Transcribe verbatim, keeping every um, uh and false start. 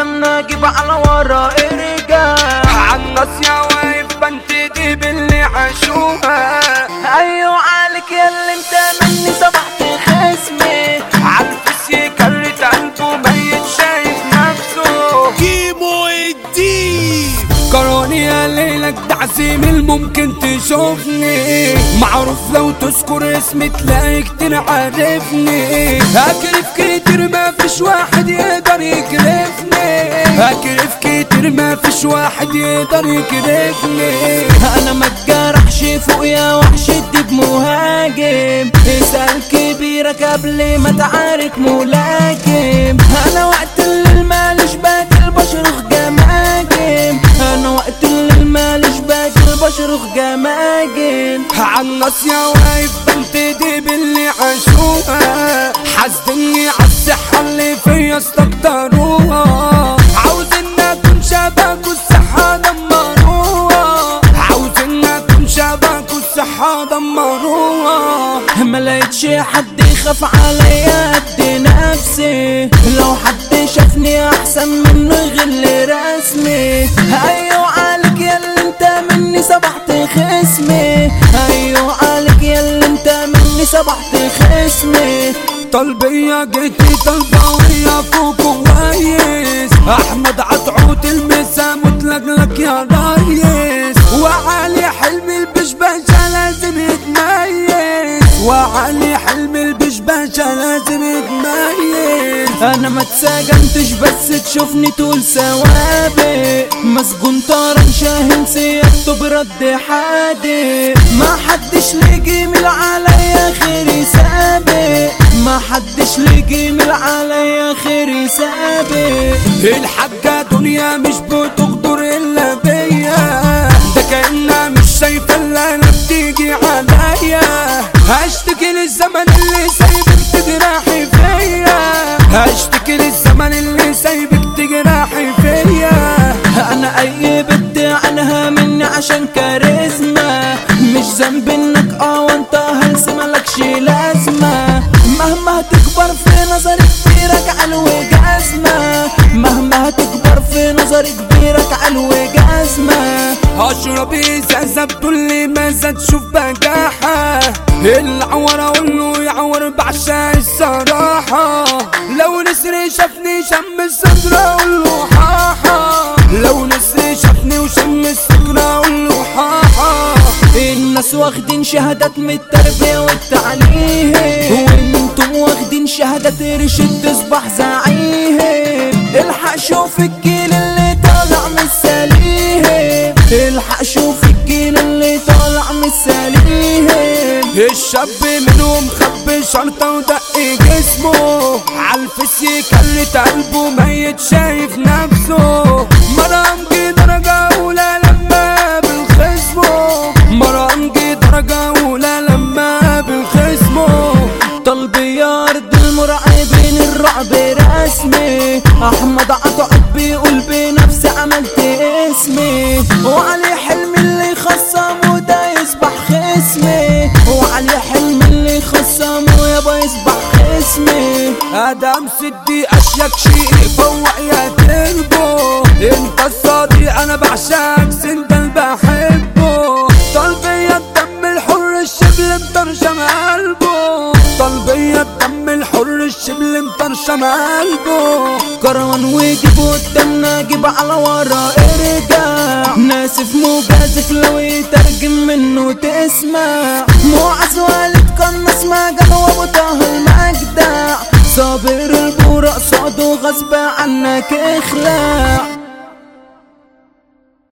قدامنا جيب على ورا ارجع. عالناس يا واقف بنتدي باللي عاشوها. ايوه عليك يا اللي انت مني صبحت خصمي. عالفس يكرت قلبه ميت شايف نفسه. كيمو الدين قراني يا ليلك تعزيم الممكن تشوفني. معروف لو تذكر اسمي تلاقي كتير عارفني. هكرف كتير ما فيش واحد يقدر يكرفني. هكرف كتير ما فيش واحد يقدر يكرفني. انا ما اتجرحش فوق يا وحش الدب مهاجم. اسأل كبيرك قبل ما تعارك ملاكم. انا وقت الليل ماليش باقي البشر جماجم. انا وقت الليل ماليش باقي البشر جماجم. عالناس يا واقف بنتدي باللي عاشوها. حاسدني عالصحة اللي فيا استكتروها. عاوزين اكون شبك والصحة دمروها. عاوزين اكون شبك والصحة دمروها. ما لقيتش حد يخاف عليا قد نفسي. لو حد شافني احسن منه يغل رسمي. ايوه عليك يا اللي انت مني صبحت خصمي. ايوه عليك يا اللي انت مني صبحت خصمي. طلبية جيتي طلبوية فوق كويس. احمد عطعوت المسا متلقلك يا ريس. وعلي حلمي البشباشة لازم يتميز. وعلي حلمي البشباشة لازم يتميز. انا ما اتسجنتش بس تشوفني تقول سوابق. مسجون طارن شاهن سيادته برد حادق. ما حدش ليه جميل عليا خيري سابق. ما حدش ليه جميل عليا خيري سابق. الحاجة دنيا مش بتقدر الا بيا. ده كأنها مش شايفة اللي انا بتيجي عليا. هشتكي للزمن اللي سايبك تجرحي فيا. هشتكي للزمن اللي سايبك تجرحي فيا. انا اي بنت عنها مني عشان كاريزما. مش ذنب انك اه وانت هلس ملكش لازمة. مهما هتكبر في نظري كبيرك علو جزمة. مهما هتكبر في نظري كبيرك علو جزمة. هشرب ازازة بتقولي ماذا تشوف بجاحة. العور اقوله يعور بعشق الصراحة. لو نسري شافني شم الصدر اقوله حاحة. لو نسري شافني وشم الصدر اقوله حاحة. الناس واخدين شهادات من التربية والتعليم. وانتم واخدين شهادات رشد تصبح زعيم. الحق شوف الجيل اللي طالع من السليم. الحق شوف الجيل اللي طالع من السليم. الشاب منهم خبي شرطة ودق جسمه. عالفس يكرت قلبه ميت شايف نفسه. مرامجي درجة أولى لما بالخصمه. مرامجي درجة أولى لما بالخصمه. طلبي أرض المرعبين الرعب رسمي. أحمد عطعوت بيقول بنفسي عملت اسمي. وعلي حلمي اللي خصمه ده يصبح خصمي. وعلي حلمي اللي خصمه يابا يصبح خصمي. ادم سدي اشيك شيء فوق يا تربو. انت الصديق انا بعشقك سندل بحبه. طلبية الدم الحر الشبل مطرشم قلبه. طلبية الدم الحر الشبل مطرشم قلبه. كروان وجيب قدامنا جيب على ورا ارجع. ناسف مجازف لو يترجم منه تسمع. معز والد قنص مجال وابو طه المجدع. صابر البورق صعده غصب عنك اخلع.